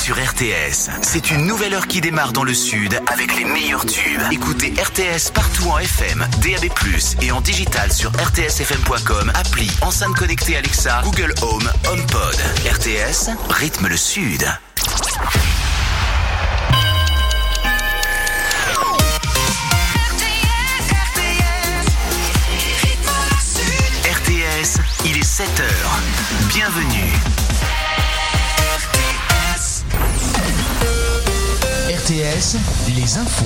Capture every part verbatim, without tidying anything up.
sur R T S. C'est une nouvelle heure qui démarre dans le sud avec les meilleurs tubes. Écoutez R T S partout en F M, D A B plus, et en digital sur r t s f m point com, appli, enceinte connectée Alexa, Google Home, HomePod. R T S, rythme le sud. R T S, il est sept heures. Bienvenue. R T S, les infos.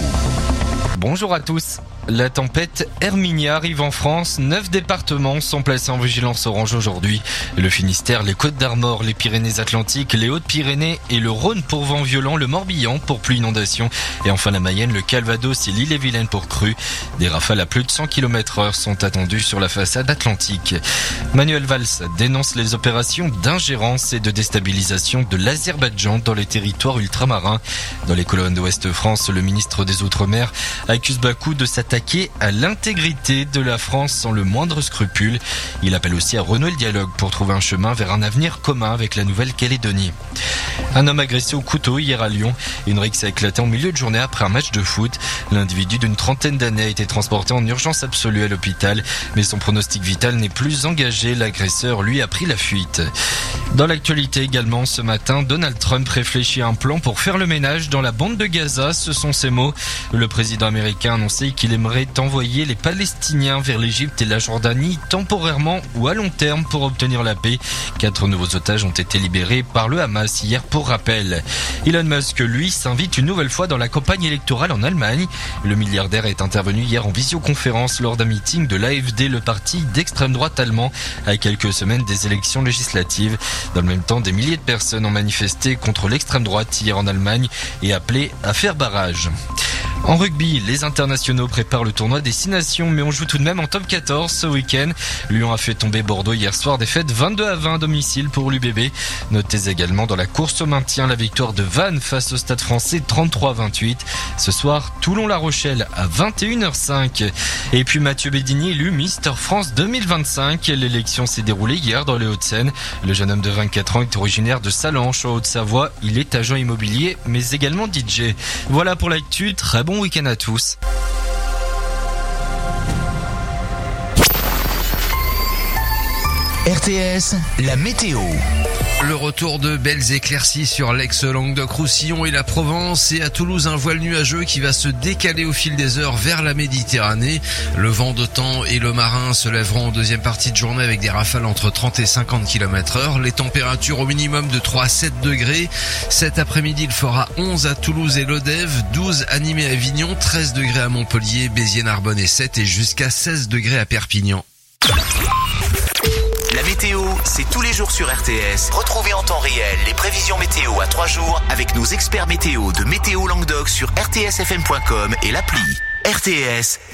Bonjour à tous. La tempête Herminia arrive en France. Neuf départements sont placés en vigilance orange aujourd'hui. Le Finistère, les Côtes-d'Armor, les Pyrénées-Atlantiques, les Hautes-Pyrénées et le Rhône pour vent violent, le Morbihan pour pluie inondation et enfin la Mayenne, le Calvados et l'Ille-et-Vilaine pour crue. Des rafales à plus de cent kilomètres heure sont attendues sur la façade atlantique. Manuel Valls dénonce les opérations d'ingérence et de déstabilisation de l'Azerbaïdjan dans les territoires ultramarins. Dans les colonnes d'Ouest France, le ministre des Outre-mer accuse Bakou de s'attaquer à l'intégrité de la France sans le moindre scrupule. Il appelle aussi à renouer le dialogue pour trouver un chemin vers un avenir commun avec la Nouvelle-Calédonie. Un homme agressé au couteau hier à Lyon. Une rixe a éclaté en milieu de journée après un match de foot. L'individu d'une trentaine d'années a été transporté en urgence absolue à l'hôpital, mais son pronostic vital n'est plus engagé. L'agresseur, lui, a pris la fuite. Dans l'actualité également, ce matin, Donald Trump réfléchit à un plan pour faire le ménage dans la bande de Gaza. Ce sont ses mots. Le président américain a annoncé qu'il aimerait envoyer les Palestiniens vers l'Égypte et la Jordanie temporairement ou à long terme pour obtenir la paix. Quatre nouveaux otages ont été libérés par le Hamas hier pour rappel. Elon Musk, lui, s'invite une nouvelle fois dans la campagne électorale en Allemagne. Le milliardaire est intervenu hier en visioconférence lors d'un meeting de l'A F D, le parti d'extrême droite allemand, à quelques semaines des élections législatives. Dans le même temps, des milliers de personnes ont manifesté contre l'extrême droite hier en Allemagne et appelé à faire barrage. En rugby, les internationaux préparent le tournoi des six nations, mais on joue tout de même en top quatorze ce week-end. Lyon a fait tomber Bordeaux hier soir, défaite vingt-deux à vingt à domicile pour l'U B B. Notez également dans la course au maintien la victoire de Vannes face au Stade Français trente-trois à vingt-huit. Ce soir, Toulon-La Rochelle à vingt et une heures cinq. Et puis Mathieu Bédigny élu Mister France deux mille vingt-cinq. L'élection s'est déroulée hier dans les Hauts-de-Seine. Le jeune homme de vingt-quatre ans est originaire de Salanches en Haute-Savoie. Il est agent immobilier, mais également D J. Voilà pour l'actu. Très bon week-end à tous. R T S, la météo. Le retour de belles éclaircies sur l'ex-Languedoc-Roussillon et la Provence, et à Toulouse un voile nuageux qui va se décaler au fil des heures vers la Méditerranée. Le vent d'OTAN et le marin se lèveront en deuxième partie de journée avec des rafales entre trente et cinquante kilomètres heure. Les températures au minimum de trois à sept degrés. Cet après-midi, il fera onze à Toulouse et Lodève, douze à Nîmes et Avignon, treize degrés à Montpellier, Béziers, Narbonne et sept et jusqu'à seize degrés à Perpignan. La météo, c'est tous les jours sur R T S. Retrouvez en temps réel les prévisions météo à trois jours avec nos experts météo de Météo Languedoc sur r t s f m point com et l'appli. R T S.